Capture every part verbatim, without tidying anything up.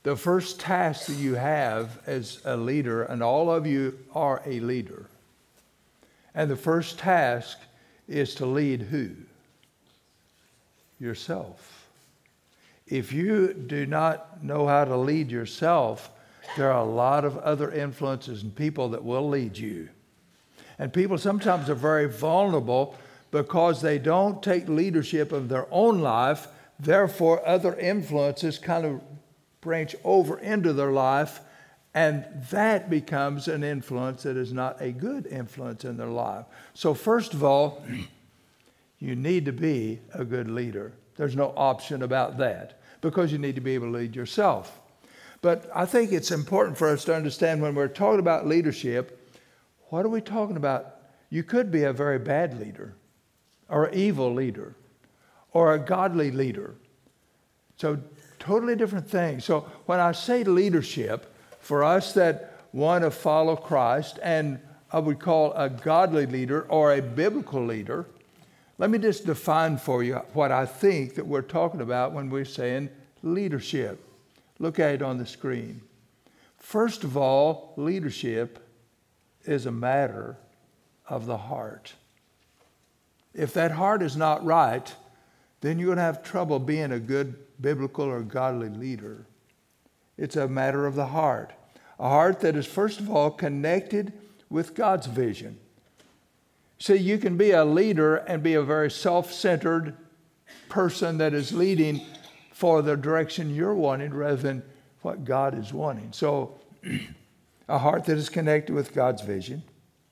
The first task that you have as a leader, and all of you are a leader, and the first task is to lead who? Yourself. If you do not know how to lead yourself, there are a lot of other influences and people that will lead you. And people sometimes are very vulnerable because they don't take leadership of their own life. Therefore, other influences kind of branch over into their life, and that becomes an influence that is not a good influence in their life. So first of all, you need to be a good leader. There's no option about that, because you need to be able to lead yourself. But I think it's important for us to understand when we're talking about leadership, what are we talking about? You could be a very bad leader, or an evil leader, or a godly leader. So totally different things. So when I say leadership, for us that want to follow Christ, and I would call a godly leader or a biblical leader, let me just define for you what I think that we're talking about when we're saying leadership. Look at it on the screen. First of all, leadership is a matter of the heart. If that heart is not right, then you're going to have trouble being a good biblical or godly leader. It's a matter of the heart. A heart that is, first of all, connected with God's vision. See, you can be a leader and be a very self-centered person that is leading for the direction you're wanting rather than what God is wanting. So, a heart that is connected with God's vision.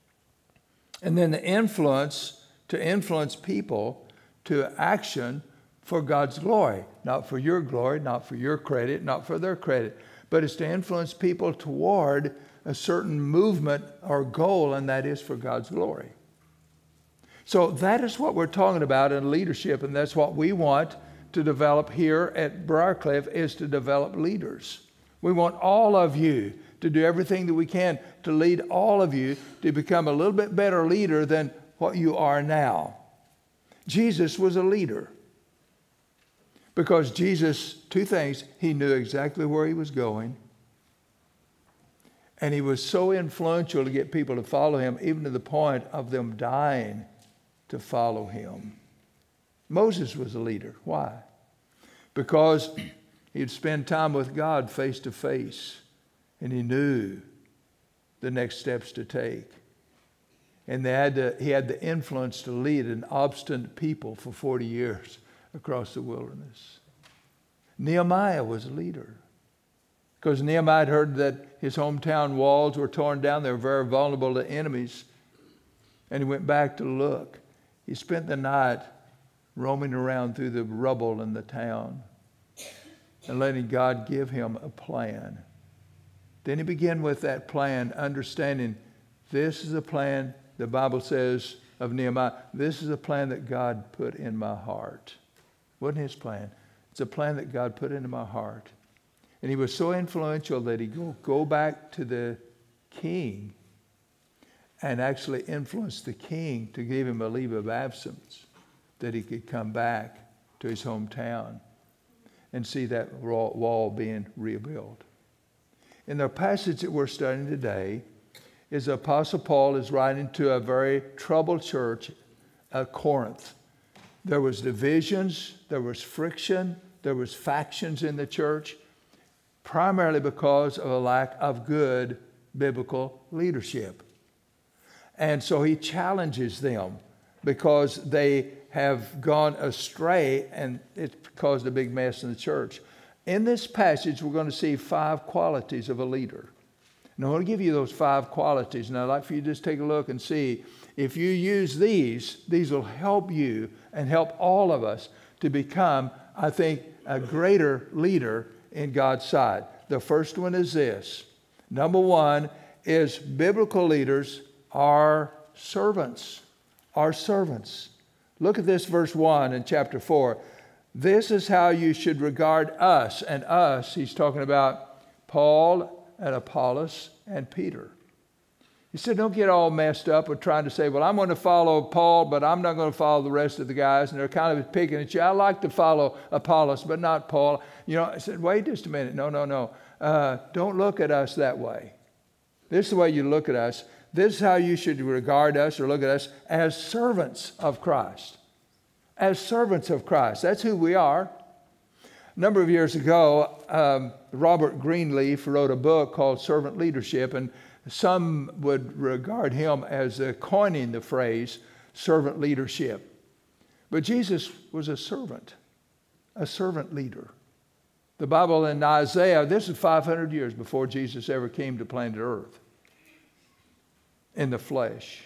And then the influence, to influence people to action for God's glory. Not for your glory, not for your credit, not for their credit, but it's to influence people toward a certain movement or goal, and that is for God's glory. So that is what we're talking about in leadership, and that's what we want to develop here at Briarcliff, is to develop leaders. We want all of you to do everything that we can to lead all of you to become a little bit better leader than what you are now. Jesus was a leader because Jesus, two things, he knew exactly where he was going, and he was so influential to get people to follow him, even to the point of them dying to follow him. Moses was a leader. Why? Because he'd spend time with God face to face, and he knew the next steps to take. And they had to, he had the influence to lead an obstinate people for forty years across the wilderness. Nehemiah was a leader because Nehemiah had heard that his hometown walls were torn down. They were very vulnerable to enemies. And he went back to look. He spent the night roaming around through the rubble in the town and letting God give him a plan. Then he began with that plan, understanding this is a plan, the Bible says of Nehemiah, this is a plan that God put in my heart. It wasn't his plan. It's a plan that God put into my heart. And he was so influential that he go, go back to the king and actually influence the king to give him a leave of absence that he could come back to his hometown and see that wall being rebuilt. In the passage that we're studying today is the Apostle Paul is writing to a very troubled church at Corinth. There was divisions, there was friction, there was factions in the church, primarily because of a lack of good biblical leadership. And so he challenges them because they have gone astray, and it's caused a big mess in the church. In this passage, we're going to see five qualities of a leader. And I want to give you those five qualities. And I'd like for you to just take a look and see if you use these, these will help you and help all of us to become, I think, a greater leader in God's sight. The first one is this. Number one is biblical leaders are servants, are servants. Look at this verse one in chapter four. This is how you should regard us. And us, he's talking about Paul and Apollos and Peter. He said, don't get all messed up with trying to say, well, I'm going to follow Paul, but I'm not going to follow the rest of the guys. And they're kind of picking at you. I like to follow Apollos, but not Paul. You know, I said, wait just a minute. No, no, no. Uh, don't look at us that way. This is the way you look at us. This is how you should regard us or look at us as servants of Christ. As servants of Christ. That's who we are. A number of years ago, um, Robert Greenleaf wrote a book called Servant Leadership, and some would regard him as uh, coining the phrase servant leadership. But Jesus was a servant, a servant leader. The Bible in Isaiah, this is five hundred years before Jesus ever came to planet Earth in the flesh.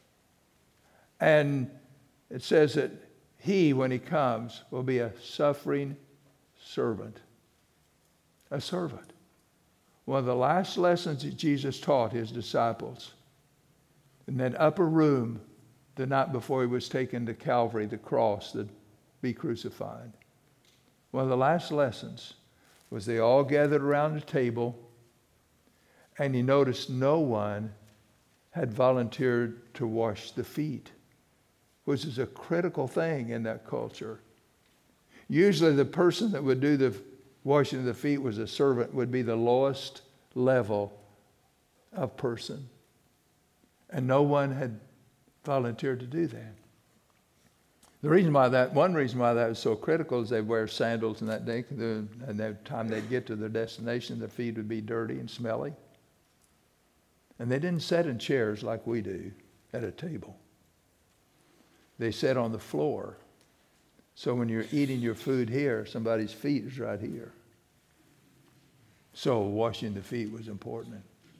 And it says that he, when he comes, will be a suffering servant. A servant. One of the last lessons that Jesus taught his disciples in that upper room the night before he was taken to Calvary, the cross, to be crucified. One of the last lessons was they all gathered around the table, and he noticed no one had volunteered to wash the feet, which is a critical thing in that culture. Usually the person that would do the washing of the feet was a servant, would be the lowest level of person. And no one had volunteered to do that. The reason why that, one reason why that was so critical is they wear sandals in that day, and the time they'd get to their destination, their feet would be dirty and smelly. And they didn't sit in chairs like we do at a table. They sat on the floor. So when you're eating your food here, somebody's feet is right here. So washing the feet was important.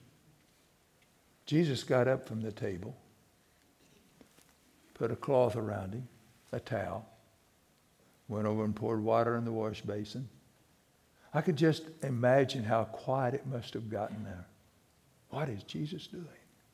Jesus got up from the table, put a cloth around him, a towel, went over and poured water in the wash basin. I could just imagine how quiet it must have gotten there. What is Jesus doing?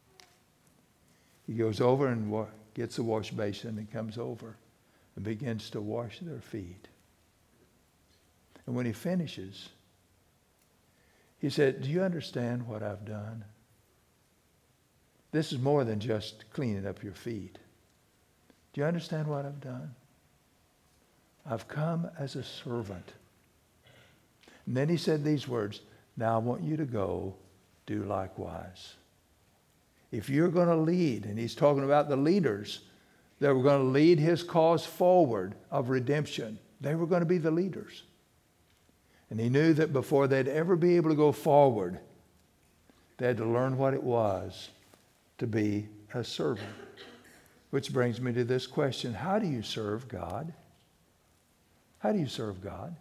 He goes over and wa- gets the wash basin and comes over and begins to wash their feet. And when he finishes, he said, do you understand what I've done? This is more than just cleaning up your feet. Do you understand what I've done? I've come as a servant. And then he said these words, now I want you to go do likewise. If you're going to lead, and he's talking about the leaders that were going to lead his cause forward of redemption. They were going to be the leaders. And he knew that before they'd ever be able to go forward, they had to learn what it was to be a servant. Which brings me to this question. How do you serve God? How do you serve God?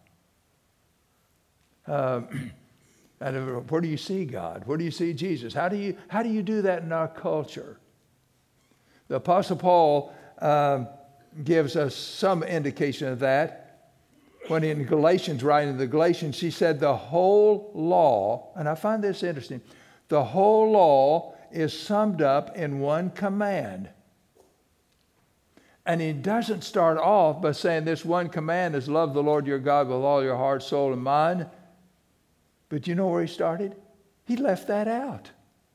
Uh, and where do you see God? Where do you see Jesus? How do you, how do you do that in our culture? The Apostle Paul uh, gives us some indication of that. When in Galatians, writing to the Galatians, he said the whole law, and I find this interesting, the whole law is summed up in one command. And he doesn't start off by saying this one command is love the Lord your God with all your heart, soul, and mind. But you know where he started? He left that out.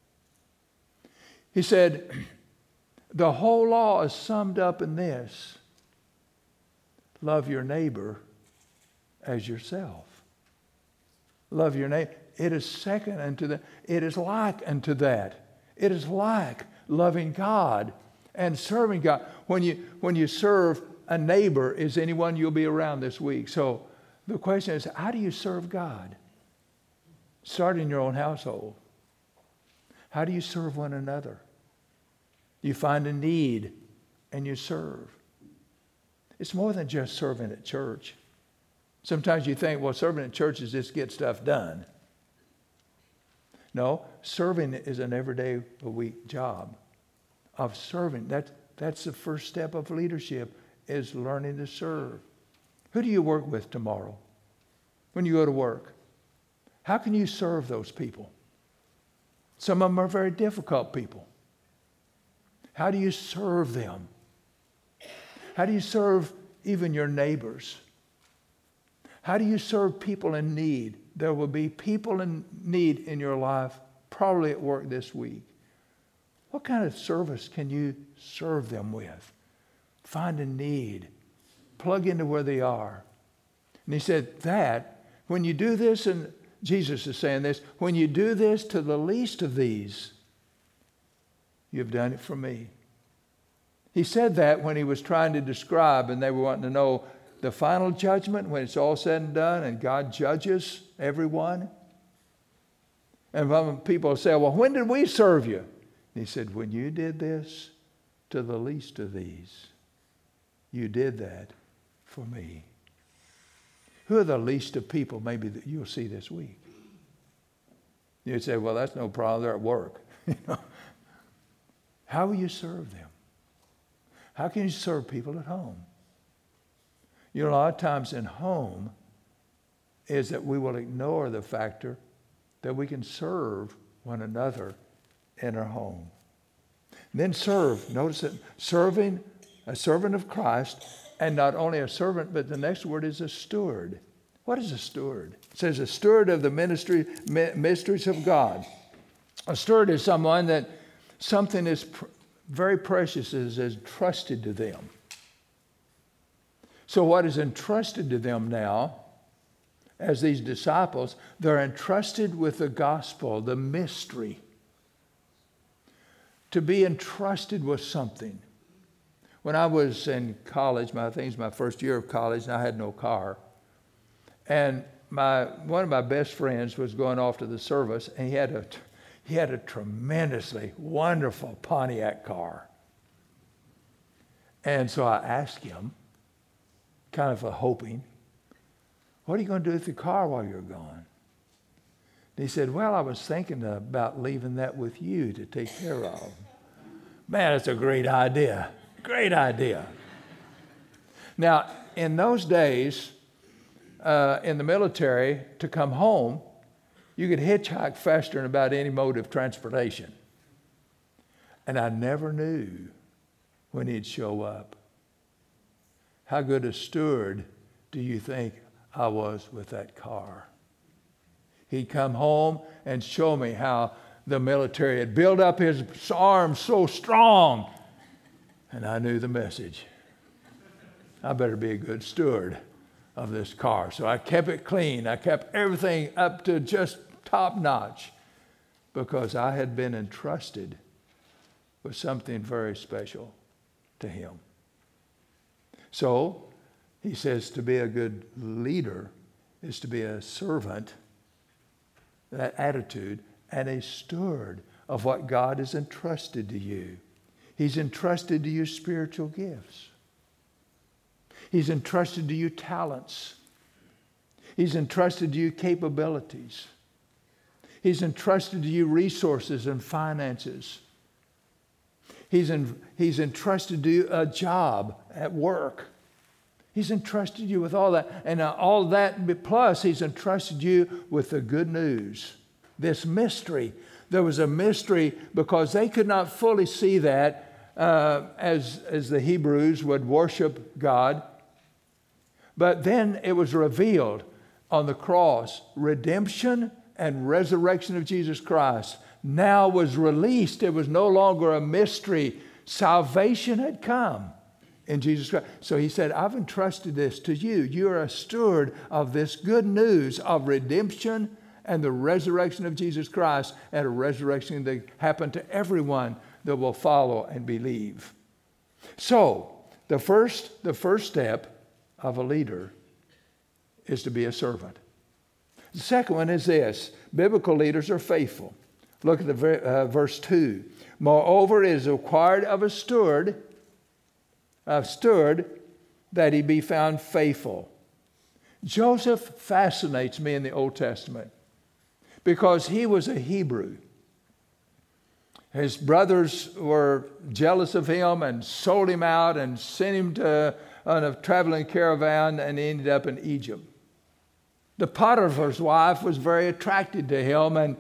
He said, the whole law is summed up in this. Love your neighbor as yourself. Love your neighbor. It is second unto that. It is like unto that. It is like loving God and serving God. When you, when you serve a neighbor, is anyone you'll be around this week. So the question is, how do you serve God? Start in your own household. How do you serve one another? You find a need and you serve. It's more than just serving at church. Sometimes you think, well, serving at church is just get stuff done. No, serving is an everyday a week job of serving. That, that's the first step of leadership, is learning to serve. Who do you work with tomorrow when you go to work? How can you serve those people? Some of them are very difficult people. How do you serve them? How do you serve even your neighbors? How do you serve people in need? There will be people in need in your life, probably at work this week, What kind of service can you serve them with? Find a need. Plug into where they are. And he said that, when you do this, and Jesus is saying this, when you do this to the least of these, you've done it for me. He said that when he was trying to describe, and they were wanting to know the final judgment, when it's all said and done, and God judges everyone. And when people say, well, when did we serve you? And he said, when you did this to the least of these, you did that for me. Who are the least of people maybe that you'll see this week? You'd say, well, that's no problem. They're at work. You know? How will you serve them? How can you serve people at home? You know, a lot of times in home is that we will ignore the factor that we can serve one another in our home. And then serve. Notice that serving, a servant of Christ, and not only a servant, but the next word is a steward. What is a steward? It says a steward of the ministry, mysteries of God. A steward is someone that something is pr- very precious is entrusted to them. So what is entrusted to them now, as these disciples, they're entrusted with the gospel, the mystery. To be entrusted with something. When I was in college, my, I think it was my first year of college, and I had no car. And my one of my best friends was going off to the service, and he had a he had a tremendously wonderful Pontiac car. And so I asked him, kind of a hoping, what are you going to do with the car while you're gone? And he said, well, I was thinking about leaving that with you to take care of. Man, that's a great idea. Great idea. Now, in those days, uh, in the military, to come home, you could hitchhike faster than about any mode of transportation. And I never knew when he'd show up. How good a steward do you think I was with that car? He'd come home and show me how the military had built up his arms so strong. And I knew the message. I better be a good steward of this car. So I kept it clean. I kept everything up to just top notch because I had been entrusted with something very special to him. So he says to be a good leader is to be a servant, that attitude, and a steward of what God has entrusted to you. He's entrusted to you spiritual gifts. He's entrusted to you talents. He's entrusted to you capabilities. He's entrusted to you resources and finances. He's, in, he's entrusted to you a job at work. He's entrusted you with all that. And uh, all that, plus he's entrusted you with the good news. This mystery. There was a mystery because they could not fully see that uh, as, as the Hebrews would worship God. But then it was revealed on the cross. Redemption and resurrection of Jesus Christ now was released. It was no longer a mystery. Salvation had come in Jesus Christ. So he said, I've entrusted this to you. You're a steward of this good news of redemption and the resurrection of Jesus Christ, and a resurrection that happened to everyone that will follow and believe. So the first, the first step of a leader is to be a servant. The second one is this: biblical leaders are faithful. Look at the uh, verse two. Moreover, it is required of a steward, a steward, that he be found faithful. Joseph fascinates me in the Old Testament because he was a Hebrew. His brothers were jealous of him and sold him out and sent him to, on a traveling caravan, and he ended up in Egypt. The Potiphar's wife was very attracted to him, and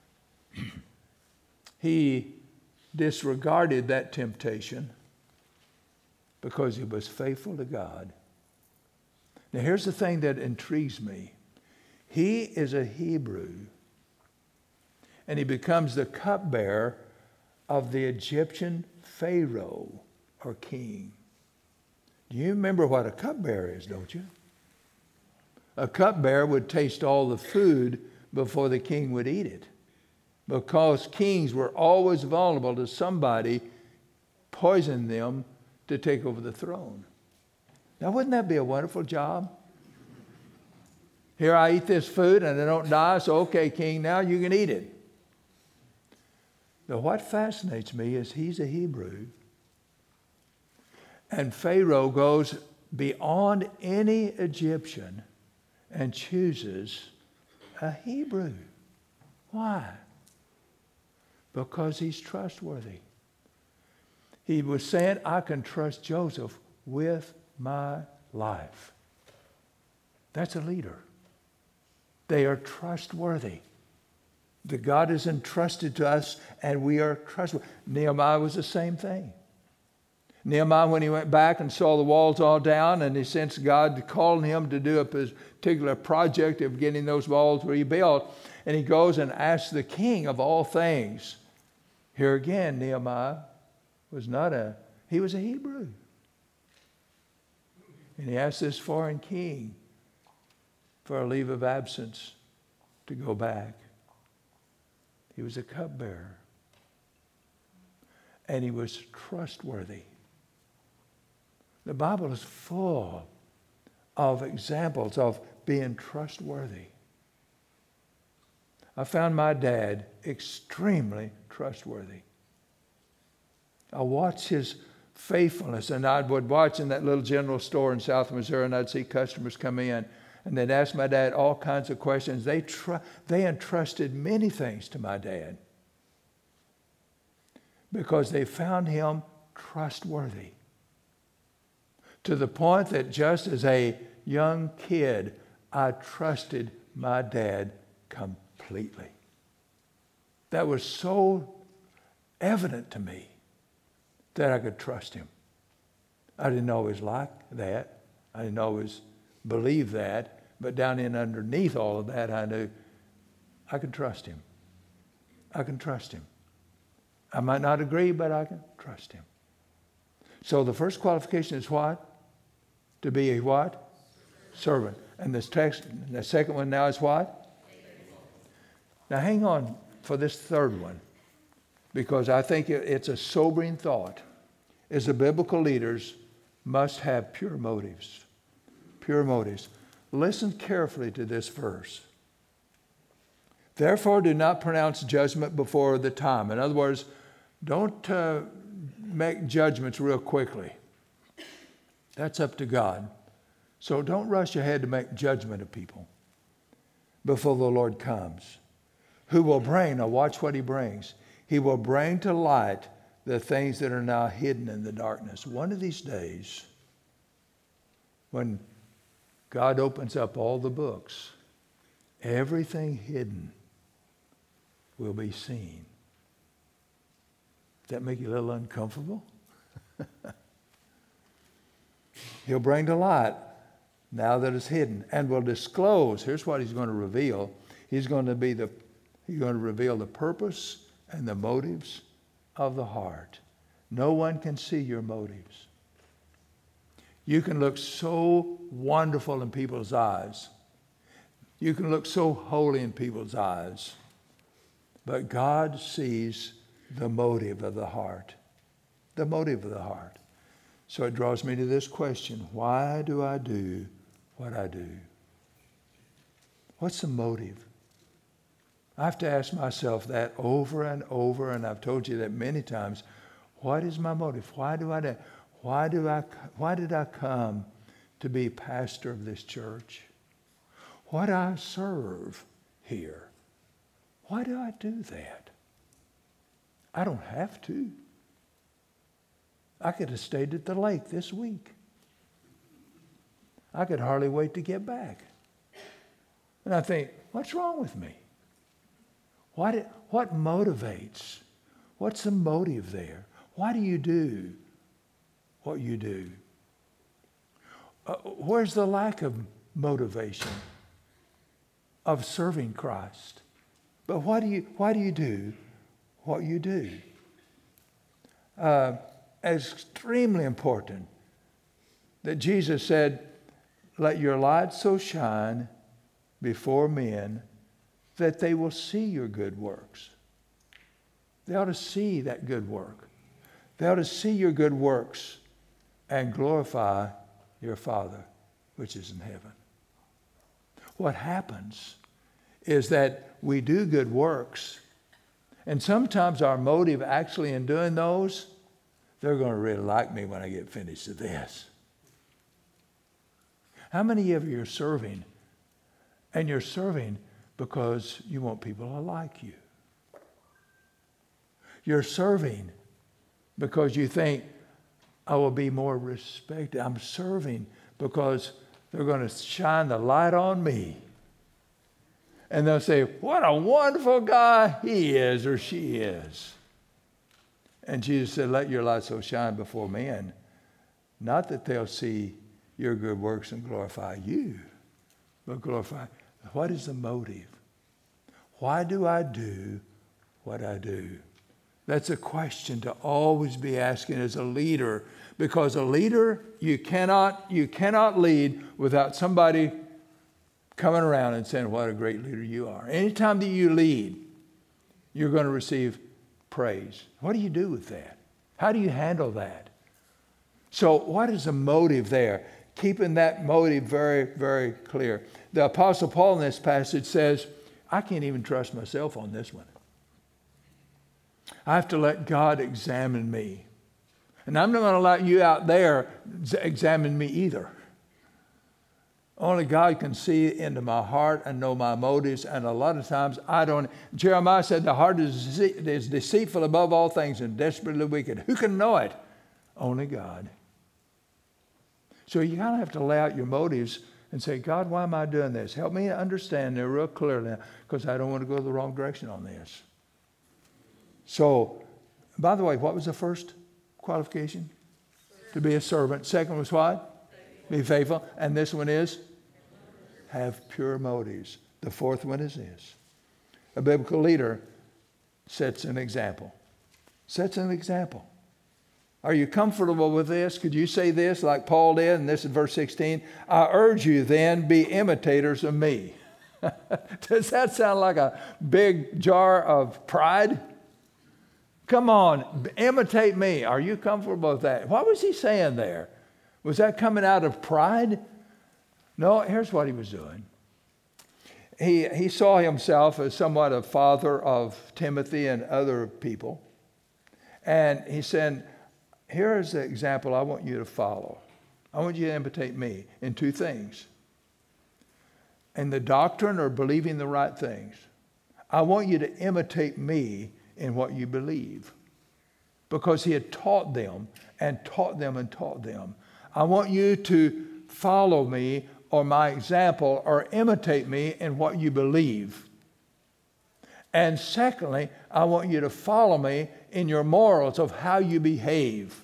he disregarded that temptation because he was faithful to God. Now here's the thing that intrigues me. He is a Hebrew, and he becomes the cupbearer of the Egyptian Pharaoh or king. Do you remember what a cupbearer is, don't you? A cupbearer would taste all the food before the king would eat it, because kings were always vulnerable to somebody poisoning them to take over the throne. Now, wouldn't that be a wonderful job? Here I eat this food and I don't die, so okay, king, now you can eat it. Now, what fascinates me is he's a Hebrew, and Pharaoh goes beyond any Egyptian and chooses a Hebrew. Why? Because he's trustworthy. He was saying, I can trust Joseph with my life. That's a leader. They are trustworthy. The God is entrusted to us, and we are trustworthy. Nehemiah was the same thing. Nehemiah, when he went back and saw the walls all down, and he sensed God calling him to do a particular project of getting those walls rebuilt, and he goes and asks the king of all things. Here again, Nehemiah was not a, he was a Hebrew. And he asked this foreign king for a leave of absence to go back. He was a cupbearer. And he was trustworthy. The Bible is full of examples of being trustworthy. I found my dad extremely trustworthy. I watched his faithfulness, and I would watch in that little general store in South Missouri, and I'd see customers come in, and they'd ask my dad all kinds of questions. They tr- they entrusted many things to my dad because they found him trustworthy. To the point that just as a young kid, I trusted my dad completely. That was so evident to me that I could trust him. I didn't always like that. I didn't always believe that. But down in underneath all of that, I knew I could trust him. I can trust him. I might not agree, but I can trust him. So the first qualification is what? To be a what? Servant. And this text, the second one now is what? Now hang on for this third one, because I think it's a sobering thought. Is the biblical leaders must have pure motives. Pure motives. Listen carefully to this verse. Therefore, do not pronounce judgment before the time. In other words, don't uh, make judgments real quickly. That's up to God. So don't rush ahead to make judgment of people before the Lord comes, who will bring, now watch what he brings. He will bring to light the things that are now hidden in the darkness. One of these days, when God opens up all the books, everything hidden will be seen. Does that make you a little uncomfortable? He'll bring to light now that it's hidden, and will disclose. Here's what he's going to reveal. He's going to be the he's going to reveal the purpose and the motives of the heart. No one can see your motives. You can look so wonderful in people's eyes. You can look so holy in people's eyes. But God sees the motive of the heart. The motive of the heart. So it draws me to this question. Why do I do what I do? What's the motive? I have to ask myself that over and over, and I've told you that many times. What is my motive? Why do I do? Why do I? Why did I come to be pastor of this church? Why do I serve here? Why do I do that? I don't have to. I could have stayed at the lake this week. I could hardly wait to get back. And I think, what's wrong with me? What, it, what motivates? What's the motive there? Why do you do what you do? Uh, where's the lack of motivation of serving Christ? But why do you, why do you do what you do? uh, extremely important that Jesus said, let your light so shine before men that they will see your good works. They ought to see that good work. They ought to see your good works and glorify your Father, which is in heaven. What happens is that we do good works, and sometimes our motive actually in doing those, they're going to really like me when I get finished with this. How many of you are serving, and you're serving because you want people to like you? You're serving because you think, I will be more respected. I'm serving because they're going to shine the light on me. And they'll say, what a wonderful guy he is or she is. And Jesus said, let your light so shine before men, not that they'll see your good works and glorify you, but glorify. What is the motive? Why do I do what I do? That's a question to always be asking as a leader, because a leader, you cannot, you cannot lead without somebody coming around and saying, what a great leader you are. Anytime that you lead, you're going to receive praise. What do you do with that? How do you handle that? So what is the motive there? Keeping that motive very, very clear. The Apostle Paul in this passage says, I can't even trust myself on this one. I have to let God examine me. And I'm not going to let you out there examine me either. Only God can see into my heart and know my motives. And a lot of times I don't. Jeremiah said the heart is, is deceitful above all things and desperately wicked. Who can know it? Only God. So you kind of have to lay out your motives and say, God, why am I doing this? Help me understand there real clearly, because I don't want to go the wrong direction on this. So, by the way, what was the first qualification? To be a servant. Second was what? Be faithful. And this one is? Have pure motives. The fourth one is this. A biblical leader sets an example. Sets an example. Are you comfortable with this? Could you say this like Paul did? And this is verse sixteen. I urge you then, be imitators of me. Does that sound like a big jar of pride? Come on, imitate me. Are you comfortable with that? What was he saying there? Was that coming out of pride? No, here's what he was doing. He, he saw himself as somewhat a father of Timothy and other people. And he said, here is the example I want you to follow. I want you to imitate me in two things. In the doctrine or believing the right things. I want you to imitate me in what you believe. Because he had taught them and taught them and taught them. I want you to follow me or my example or imitate me in what you believe. And secondly, I want you to follow me in your morals of how you behave.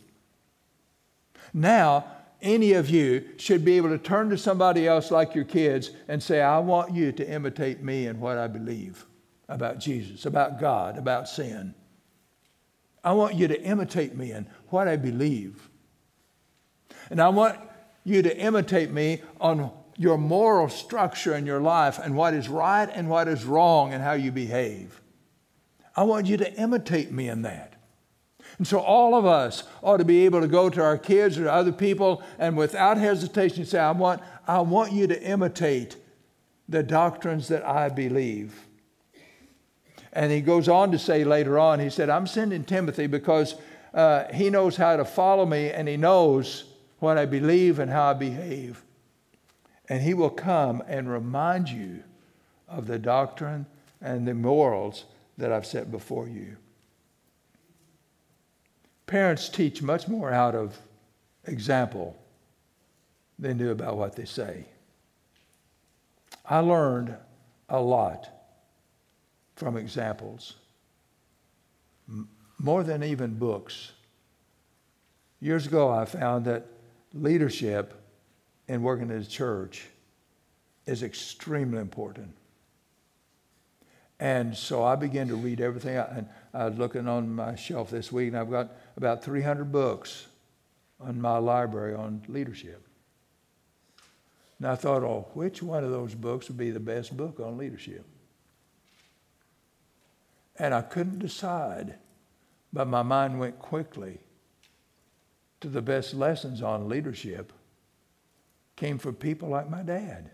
Now, any of you should be able to turn to somebody else like your kids and say, I want you to imitate me in what I believe about Jesus, about God, about sin. I want you to imitate me in what I believe. And I want you to imitate me on your moral structure in your life and what is right and what is wrong and how you behave. I want you to imitate me in that. And so all of us ought to be able to go to our kids or other people and without hesitation say, I want, I want you to imitate the doctrines that I believe. And he goes on to say later on, he said, I'm sending Timothy because uh, he knows how to follow me and he knows what I believe and how I behave. And he will come and remind you of the doctrine and the morals that I've set before you. Parents teach much more out of example than do about what they say. I learned a lot from examples, M- more than even books. Years ago, I found that leadership in working at a church is extremely important. And so I began to read everything. And I was looking on my shelf this week, and I've got about three hundred books on my library on leadership. And I thought, oh, which one of those books would be the best book on leadership? And I couldn't decide, but my mind went quickly to the best lessons on leadership came from people like my dad.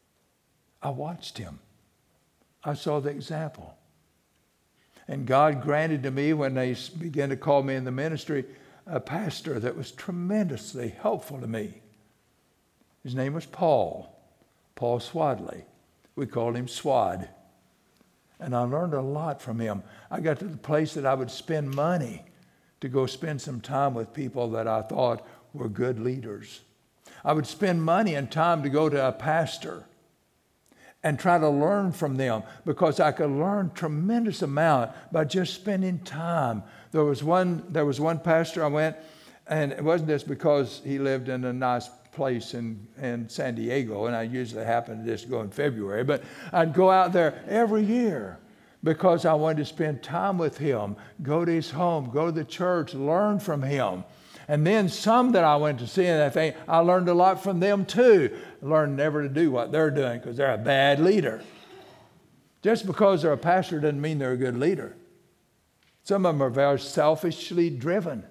I watched him. I saw the example. And God granted to me, when they began to call me in the ministry, a pastor that was tremendously helpful to me. His name was Paul, Paul Swadley. We called him Swad. And I learned a lot from him. I got to the place that I would spend money to go spend some time with people that I thought were good leaders. I would spend money and time to go to a pastor and try to learn from them, because I could learn tremendous amount by just spending time. There was one, there was one pastor I went, and it wasn't just because he lived in a nice place in, in San Diego, and I usually happen to just go in February, but I'd go out there every year because I wanted to spend time with him, go to his home, go to the church, learn from him. And then some that I went to see, and I think I learned a lot from them too. I learned never to do what they're doing because they're a bad leader. Just because they're a pastor doesn't mean they're a good leader. Some of them are very selfishly driven.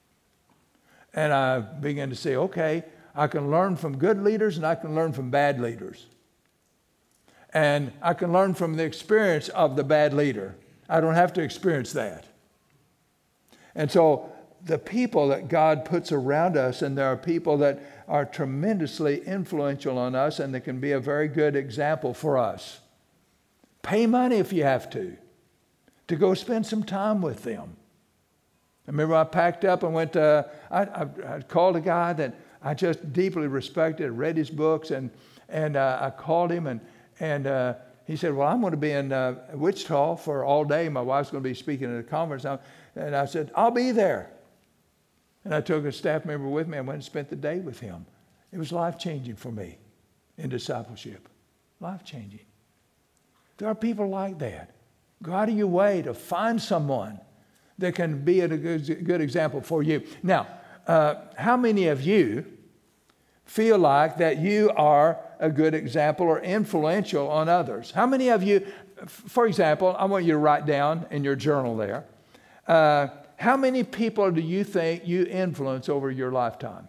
And I began to say, okay, I can learn from good leaders and I can learn from bad leaders. And I can learn from the experience of the bad leader. I don't have to experience that. And so the people that God puts around us, and there are people that are tremendously influential on us, and they can be a very good example for us. Pay money if you have to, to go spend some time with them. I remember I packed up and went to, I, I, I called a guy that I just deeply respected, read his books, and and uh, I called him, and and uh, he said, well, I'm going to be in uh, Wichita for all day. My wife's going to be speaking at a conference. And I said, I'll be there. And I took a staff member with me. I went and spent the day with him. It was life-changing for me in discipleship. Life-changing. There are people like that. Go out of your way to find someone that can be a good, good example for you. Now, uh, how many of you feel like that you are a good example or influential on others? How many of you, for example, I want you to write down in your journal there, uh, how many people do you think you influence over your lifetime?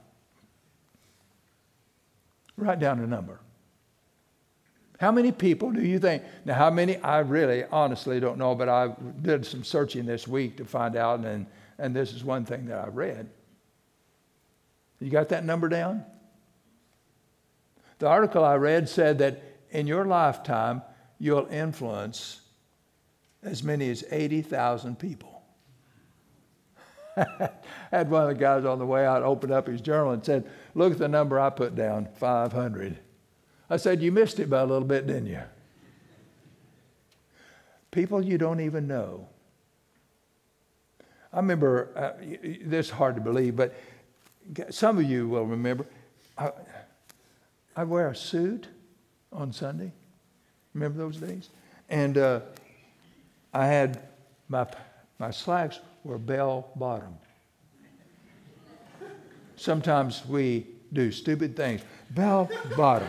Write down a number. How many people do you think? Now, how many? I really, honestly don't know, but I did some searching this week to find out, and, and this is one thing that I read. You got that number down? The article I read said that in your lifetime, you'll influence as many as eighty thousand people. I had one of the guys on the way out open up his journal and said, look at the number I put down, five hundred. I said, you missed it by a little bit, didn't you? People you don't even know. I remember, uh, this is hard to believe, but some of you will remember, I, I'd wear a suit on Sunday. Remember those days? And uh, I had, my, my slacks were bell bottom. Sometimes we do stupid things. Bell bottom.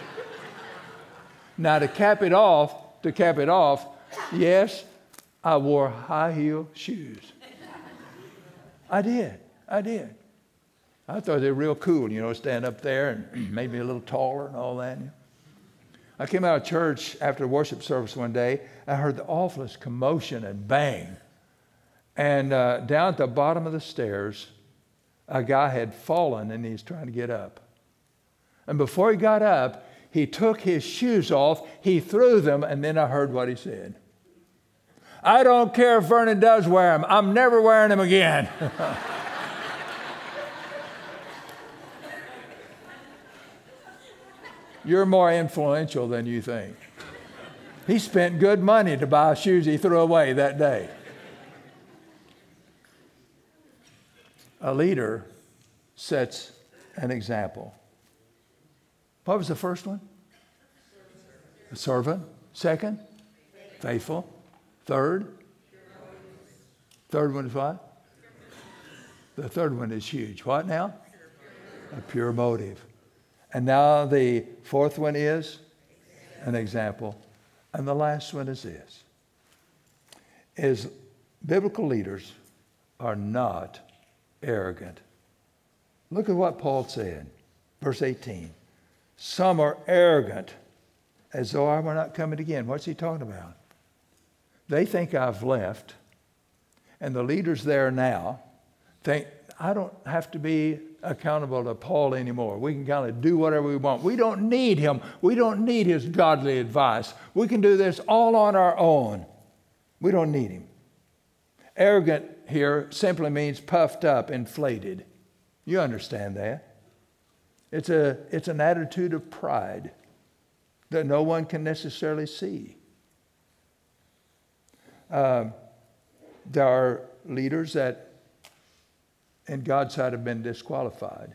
Now to cap it off, to cap it off, yes, I wore high heel shoes. I did, I did. I thought they were real cool, you know, stand up there and maybe a little taller and all that. I came out of church after worship service one day. I heard the awfulest commotion and bang. And uh, down at the bottom of the stairs, a guy had fallen and he's trying to get up. And before he got up, he took his shoes off, he threw them, and then I heard what he said. I don't care if Vernon does wear them. I'm never wearing them again. You're more influential than you think. He spent good money to buy shoes he threw away that day. A leader sets an example. What was the first one? A servant. Second? Faithful. Third? Third one is what? The third one is huge. What now? A pure motive. And now the fourth one is an example. And the last one is this. Is biblical leaders are not arrogant. Look at what Paul said. Verse eighteen. Some are arrogant as though I were not coming again. What's he talking about? They think I've left. And the leaders there now think, I don't have to be accountable to Paul anymore. We can kind of do whatever we want. We don't need him. We don't need his godly advice. We can do this all on our own. We don't need him. Arrogant here simply means puffed up, inflated. You understand that. It's a, it's an attitude of pride that no one can necessarily see. Um, there are leaders that in God's sight have been disqualified.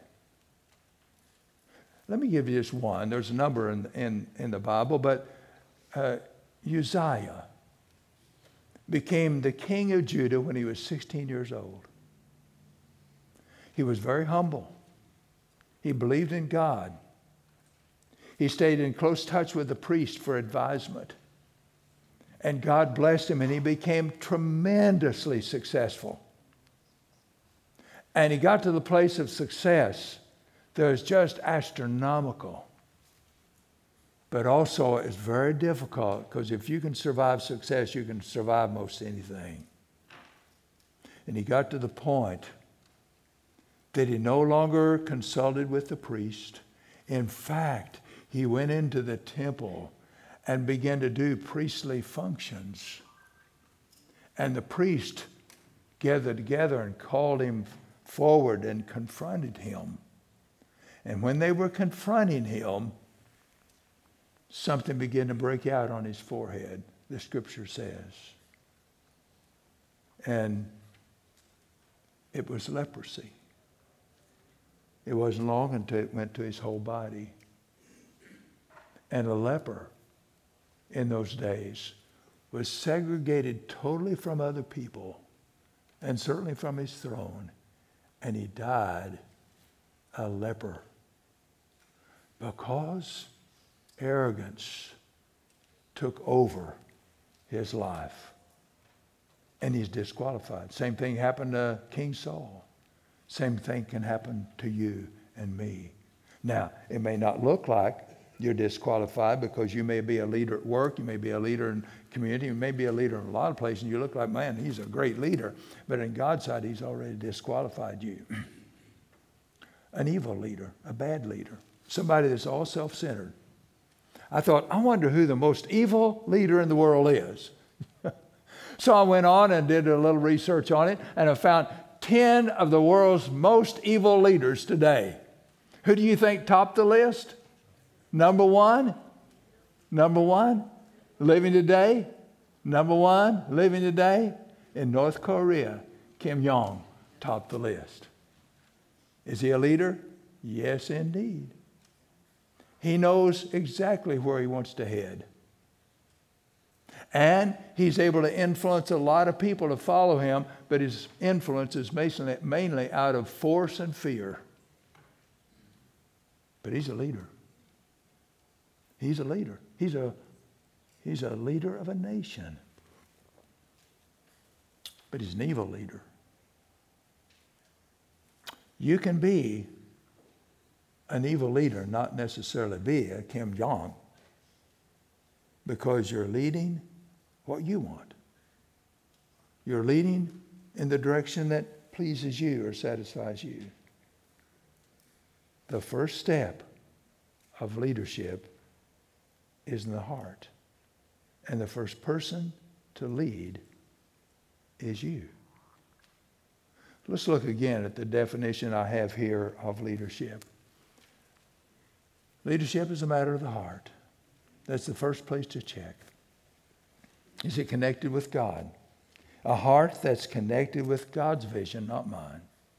Let me give you just one. There's a number in, in, in the Bible, but uh, Uzziah became the king of Judah when he was sixteen years old. He was very humble. He believed in God. He stayed in close touch with the priest for advisement. And God blessed him, and he became tremendously successful. And he got to the place of success that was just astronomical. But also it's very difficult, because if you can survive success, you can survive most anything. And he got to the point that he no longer consulted with the priest. In fact, he went into the temple and began to do priestly functions. And the priest gathered together and called him forward and confronted him. And when they were confronting him, something began to break out on his forehead, the scripture says. And it was leprosy. It wasn't long until it went to his whole body. And a leper in those days was segregated totally from other people, and certainly from his throne. And he died a leper because arrogance took over his life. And he's disqualified. Same thing happened to King Saul. Same thing can happen to you and me. Now, it may not look like you're disqualified, because you may be a leader at work, you may be a leader in community, you may be a leader in a lot of places, and you look like, man, he's a great leader. But in God's sight, he's already disqualified you. An evil leader, a bad leader, somebody that's all self-centered. I thought, I wonder who the most evil leader in the world is. So I went on and did a little research on it, and I found ten of the world's most evil leaders today. Who do you think topped the list? Number one, number one, living today, number one, living today, in North Korea, Kim Jong topped the list. Is he a leader? Yes, indeed. He knows exactly where he wants to head. And he's able to influence a lot of people to follow him, but his influence is mainly, mainly out of force and fear. But he's a leader. He's a leader. He's a, he's a leader of a nation. But he's an evil leader. You can be an evil leader, not necessarily be a Kim Jong, because you're leading what you want. You're leading in the direction that pleases you or satisfies you. The first step of leadership is in the heart. And the first person to lead is you. Let's look again at the definition I have here of leadership. Leadership is a matter of the heart. That's the first place to check. Is it connected with God? A heart that's connected with God's vision, not mine.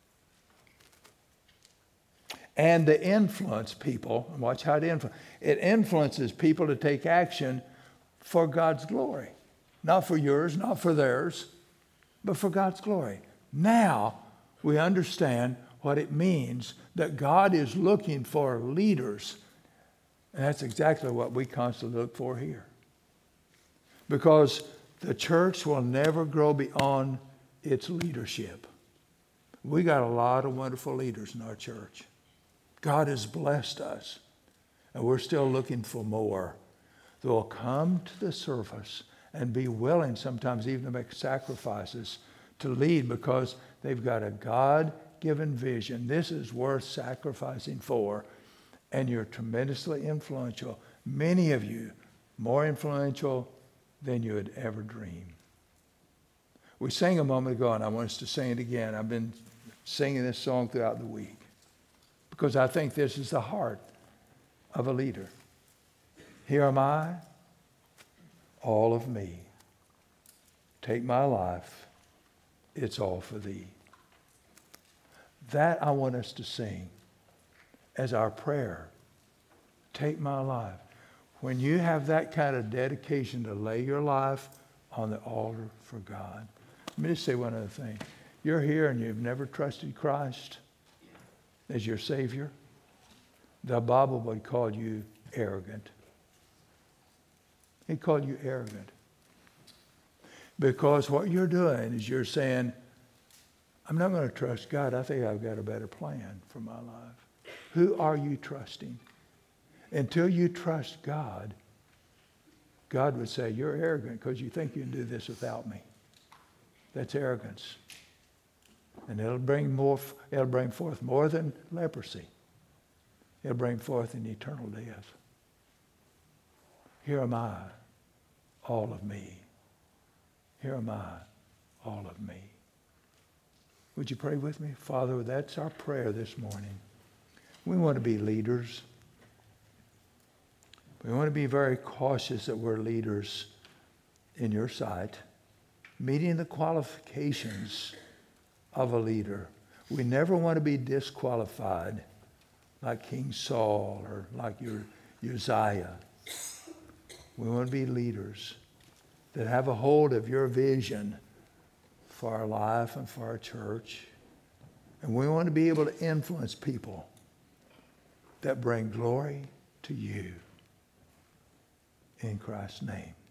And to influence people, watch how it influences. It influences people to take action for God's glory. Not for yours, not for theirs, but for God's glory. Now we understand what it means that God is looking for leaders. And that's exactly what we constantly look for here. Because the church will never grow beyond its leadership. We got a lot of wonderful leaders in our church. God has blessed us. And we're still looking for more. That will come to the surface and be willing sometimes even to make sacrifices to lead because they've got a God-given vision. This is worth sacrificing for. And you're tremendously influential. Many of you more influential than you would ever dream. We sang a moment ago, and I want us to sing it again. I've been singing this song throughout the week because I think this is the heart of a leader. Here am I, all of me. Take my life, it's all for thee. That I want us to sing as our prayer. Take my life. When you have that kind of dedication to lay your life on the altar for God. Let me just say one other thing. You're here and you've never trusted Christ as your Savior. The Bible would call you arrogant. He'd call you arrogant. Because what you're doing is you're saying, I'm not going to trust God. I think I've got a better plan for my life. Who are you trusting? Until you trust God, God would say, you're arrogant because you think you can do this without me. That's arrogance. And it'll bring more, it'll bring forth more than leprosy. It'll bring forth an eternal death. Here am I, all of me. Here am I, all of me. Would you pray with me? Father, that's our prayer this morning. We want to be leaders. We want to be very cautious that we're leaders in your sight, meeting the qualifications of a leader. We never want to be disqualified like King Saul or like your Uzziah. We want to be leaders that have a hold of your vision for our life and for our church. And we want to be able to influence people that bring glory to you. In Christ's name.